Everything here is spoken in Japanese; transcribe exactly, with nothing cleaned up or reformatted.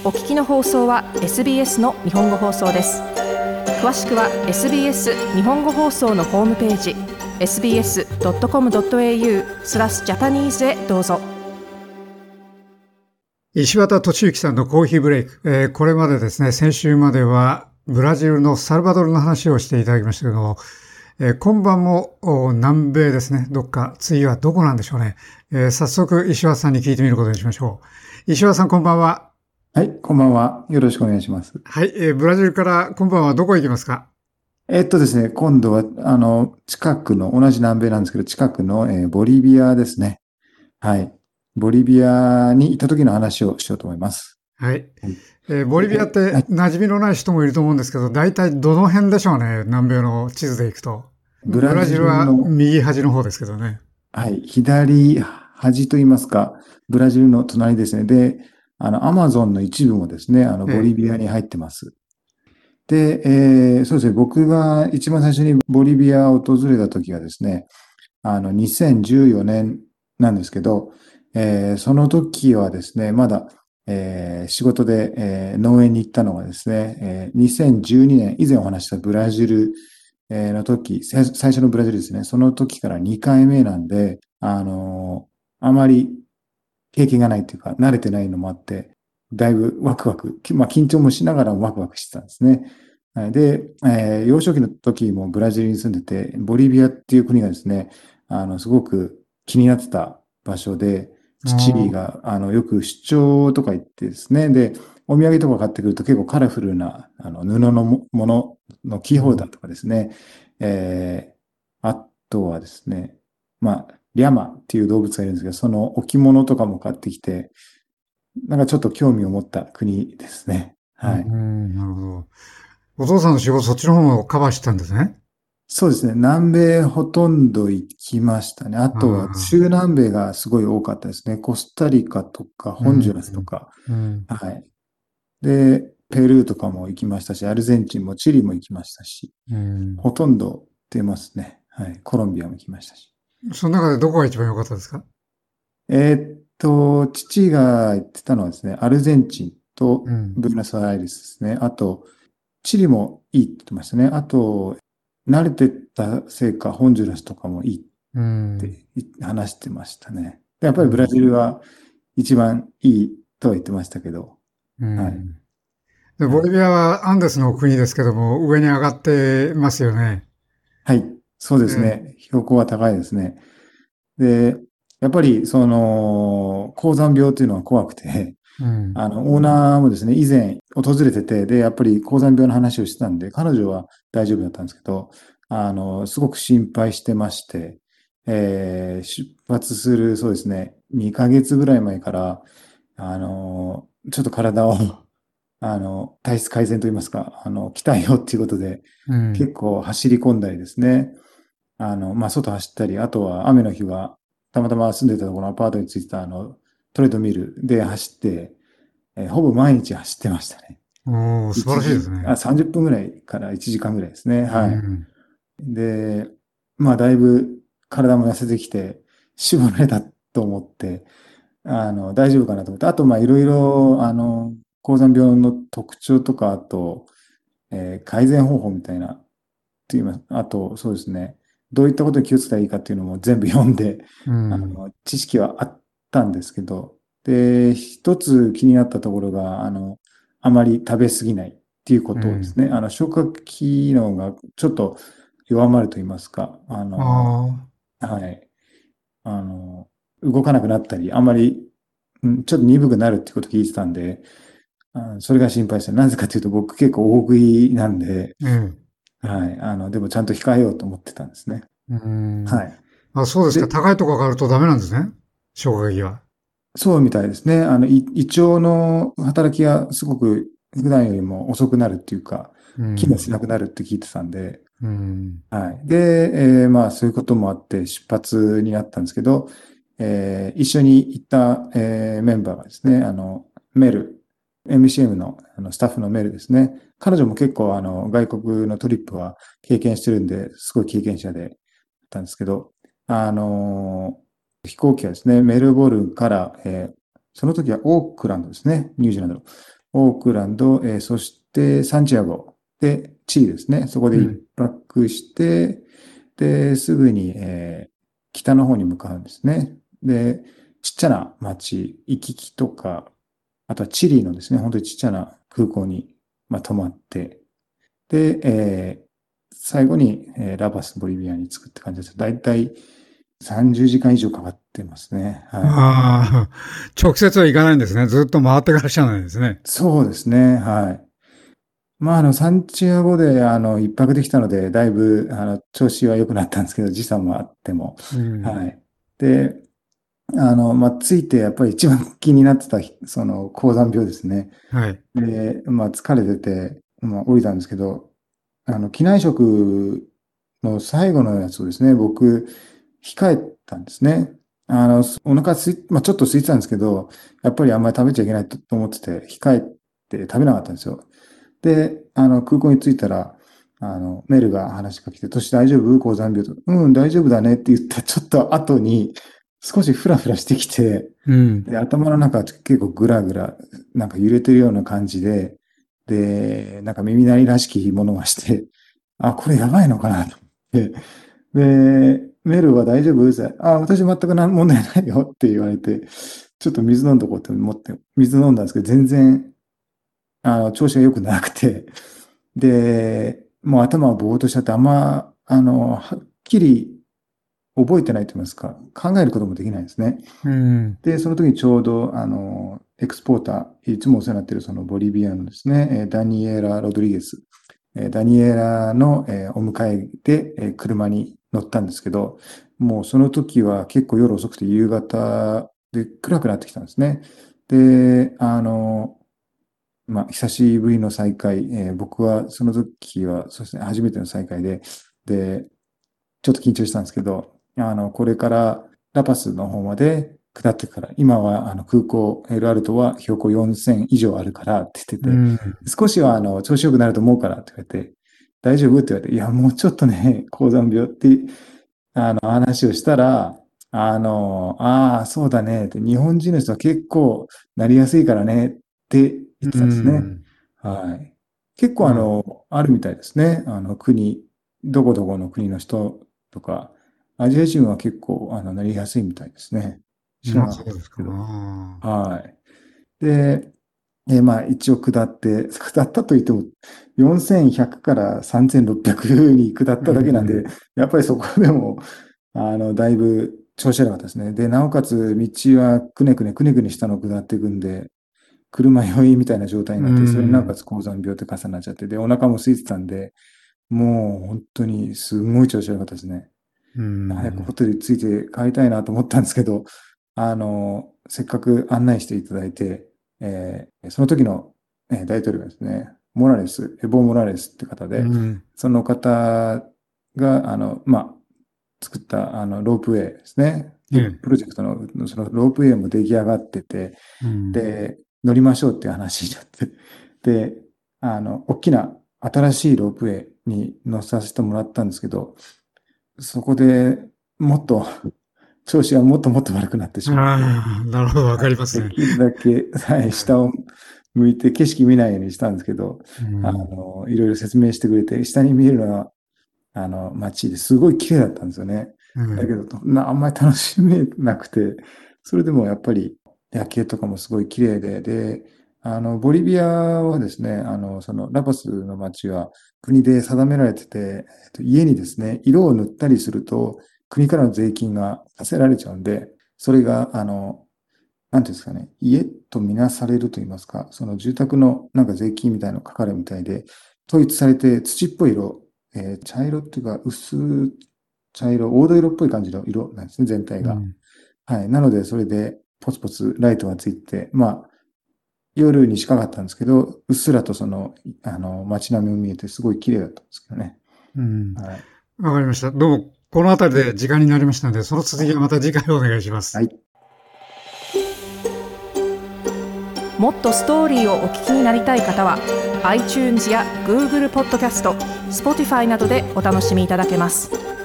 お聞きの放送は エスビーエス の日本語放送です。詳しくは エスビーエス 日本語放送のホームページ エスビーエスドットコムドットエーユー スラスジャパニーズへどうぞ。 石渡敏之さんのコーヒーブレイク、えー、これまでですね、先週まではブラジルのサルバドルの話をしていただきましたけども、えー、今晩も南米ですね、どっか次はどこなんでしょうね。えー、早速石渡さんに聞いてみることにしましょう。石渡さん、こんばんは。 はい、こんばんは。よろしくお願いします。 はい、えー、ブラジルから今晩はどこ行きますか？ えっとですね、今度は、あの、近くの、同じ南米なんですけど、近くの、えーボリビアですね。はい。ボリビアに行った時の話をしようと思います。 はい。 はい。 えー、ボリビアって馴染みのない人もいると思うんですけど、大体どの辺でしょうね、南米の地図で行くと。 ブラジブラジルはルの、 右端の方ですけどね。 はい、左端といいますか、ブラジルの隣ですね。で、あの、アマゾンの一部もですね、あの、ボリえビアに入ってます。で、えーそうですね、僕が一番最初にボリビアを訪れた時がですね、あの、にせんじゅうよねんなんですけど、えーその時はですね、まだ、えー仕事で、えー農園に行ったのがですね、えーにせんじゅうにねん、以前お話ししたブラジル、えーの時、最最初のブラジルですね、その時からにかいめなんで、あのーあまり経験がないというか、慣れてないのもあって、だいぶワクワク、きまあ緊張もしながらもワクワクしてたんですね。はいで、えー幼少期の時もブラジルに住んでて、ボリビアっていう国がですね、あの、すごく気になってた場所で、 ー、おー、 父が、あの、よく出張とか行ってですね、で、お土産とか買ってくると結構カラフルな、あの、布のももののキーホルダーとかですね、えーあとはですね、まあ、リャマっていう動物がいるんですけど、その置物とかも買ってきて、なんかちょっと興味を持った国ですね。 うはい。 ん、なるほど。お父さんの仕事、そっちの方もカバーしてたんですね。 そうですね。南米ほとんど行きましたね。ああとは中あ、 南米がすごい多かったですね。コスタリカとかうん、 ホンジュラスとか。 うん、 はい。で、ペルーとかも行きましたし、アルゼンチンもチリも行きましたし、 うん。 ほとんど出ますね。はい。コロンビアも行きましたし。 その中でどこが一番良かったですか？ えーっと、父が言ってたのはですね、アルゼンチンとうん、 ブエノスアイレスですね。あと、チリもいいって言ってましたね。あと、慣れてたせいか、ホンジュラスとかもいいっうん、 て話してましたね。でやっぱりブラうん、 ジルは一番いいとは言ってましたけど、 うはい。 ん。で、 はい。 ボリビアはアンデスの国ですけども、上に上がってますよね。 はい。そうでええ、 すね。標高は高いですね。で、やっぱり、その、高山病っていうのは怖くて、 うん、 あの、オーナーもですね、以前訪れてて、で、やっぱり高山病の話をしてたんで、彼女は大丈夫だったんですけど、あの、すごく心配してまして、えー出発する、そうですね、にかげつぐらい前から、あの、ちょっと体を、あの、体質改善といいますか、あの、鍛えようっていうことで、 うん、 結構走り込んだりですね、あの、まあ、外走ったり、あとは雨の日は、たまたま住んでたところのアパートについてたあの、トレッドミルで走って、えーほぼ毎日走ってましたね。 おー、素晴 1 らしいです時、あ、 ね。 さんじゅっぷんぐらいからいちじかんぐらいですね。 うはい。 ん、 で、まあ、だいぶ体も痩せてきて、絞られたと思って、あの、大丈夫かなと思って、あと、まあ、いろいろ、あの、高山病の特徴とか、あと、えー改善方法みたいな、って言います。あと、そうですね。どういったことに気をつけたらいいかっていうのも全部読んで、 うん、 あの、知識はあったんですけど、で、一つ気になったところが、あの、あまり食べ過ぎないっていうこうん。 とですね。あの、消化機能がちょっと弱まると言いますか、ああの、 あ、 はい。あの、動かなくなったり、あまり、うんちょっと鈍くなるっていうことを聞いてたんで、あそれが心配して、なぜかというと僕結構大食いなんで、 ええ、 はい。あの、でもちゃんと控えようと思ってたんですね。 うん。 はい。 あ、そうですか。 で、 高いところがあるとダメなんですね。消化器は。 そうみたいですね。あの、い胃腸の働きがすごく普段よりも遅くなるっていうか、 うん、 機能しなくなるって聞いてたんで、 うん、 はい。で、えーまあそういうこともあって出発になったんですけど、えー一緒に行った、えーメンバーがですね、あの、メル、エムシーエム の、あのスタッフのメルですね。彼女も結構あの外国のトリップは経験してるんで、すごい経験者で、ったんですけど、あの、飛行機はですね、メルボルンから、えーその時はオークランドですね、ニュージーランドの。 オークランド、えーそしてサンチアゴで、チリですね。そこで一泊して、で、すぐに、えー北の方に向かうんですね。で、ちっちゃな町、イキキとか、あとはチリのですね、本当にちっちゃな空港に、まあ、泊まって、で、えー最後に、えーラパス、ボリビアに着くって感じです。だいたいさんじゅうじかん以上かかってますね。はい。 ああ、直接は行かないんですね。ずっと回ってからっしゃらないんですね。 そうですね。はい。まあ、あの、サンチアゴで、あの、一泊できたので、だいぶ、あの、調子は良くなったんですけど、時差もあっても。 うん。 はい。で、あの、まあ、ついて、やっぱり一番気になってた、その、高山病ですね。 はい。 で、まあ、疲れてて、まあ、降りたんですけど、あの、機内食の最後のやつをですね、僕、控えたんですね。あの、お腹すい、まあ、ちょっと空いてたんですけど、やっぱりあんまり食べちゃいけないと思ってて、控えて食べなかったんですよ。で、あの、空港に着いたら、あの、メールが話しかけて、年大丈夫高山病と。うん、大丈夫だねって言ったちょっと後に、少しフラフラしてきて、 うん。 で、頭の中結構グラグラ、なんか揺れてるような感じで、で、なんか耳鳴りらしきものがして、あ、これやばいのかなと思って、で、メールは大丈夫ってあ、私全く何問題ないよって言われて、ちょっと水飲んどこうって思って、水飲んだんですけど、全然、あの、調子が良くなくて、で、もう頭はぼーっとしちゃって、あんま、あの、はっきり覚えてないと言いますか、考えることもできないですね。 うん。 で、その時にちょうど、あの、エクスポーター、いつもお世話になっているそのボリビアのですね、えーダニエラ・ロドリゲス、えーダニエラの、えーお迎えで、えー車に乗ったんですけど、もうその時は結構夜遅くて夕方で暗くなってきたんですね。で、あの、まあ、久しぶりの再会、えー僕はその時は、そうですね、初めての再会で、で、ちょっと緊張したんですけど、あの、これからラパスの方まで下ってから、今はあの空港、エルアルトは標高よんせん以上あるからって言ってて、 うん。 少しはあの、調子良くなると思うからって言われて、大丈夫って言われて、いや、もうちょっとね、高山病って、あの、話をしたら、あの、ああ、そうだねって、日本人の人は結構なりやすいからねって言ってたんですね。はい。結構あまあ、 の、あるみたいですね。あの、国、どこどこの国の人とか、アジア人は結構、あの、なりやすいみたいですね。知らまあなかったそうですか。 ですけど。 あはい。で、えーまあ一応下って、下ったと言ってもよんせんひゃくからさんぜんろっぴゃくに下っーただけなんで、 うん。 やっぱりそこでも、あの、だいぶ調子悪かったですね。で、なおかつ道はくねくねくねくねしたのを下っていくんで、車酔いみたいな状態にうなって、それになおかん。 つ高山病って重なっちゃって、で、お腹も空いてたんで、もう本当にすごい調子悪かったですね。 う早くホん。 テルに着いて帰りたいなと思ったんですけど、あの、せっかく案内していただいて、えーその時の、えー大統領がですね、モラレス、エボー・モラレスって方で、 うん。 その方が、あの、まあ、作ったあのロープウェイですね。 ええ。 プロジェクトのそのロープウェイも出来上がってて、 うん。 で、乗りましょうっていう話になって、で、あの、大きな新しいロープウェイに乗せさせてもらったんですけど、そこでもっと、調子がもっともっと悪くなってしまって、 ああ、なるほど、わはいかりますね。 できるだけ、はい、下を向いて景色見ないようにしたんですけど、 うあん。 の、いろいろ説明してくれて、下に見えるのは、あの、街ですごい綺麗だったんですよね。だけうん。 ど、なあんまり楽しめなくて、それでもやっぱり夜景とかもすごい綺麗で、で、あの、ボリビアはですね、あの、そのラパスの街は国で定められてて、えっと家にですね、色を塗ったりすると、国からの税金が課せられちゃうんで、それが、あの、なんていうんですかね、家とみなされると言いますか、その住宅のなんか税金みたいなのかかるみたいで、統一されて土っぽい色、えー茶色っていうか薄茶色、黄土色っぽい感じの色なんですね、全体が。 うん。 はい。なので、それでポツポツライトがついて、まあ、夜に近かったんですけど、うっすらとその、あの、街並みも見えてすごい綺麗だったんですけどね。 うん。 はい。 わかりました。どうも、この辺りで時間になりましたので、その続きはまた次回お願いします。 はい。 もっとストーリーをお聞きになりたい方は iTunes や Google ポッドキャスト、Spotify などでお楽しみいただけます。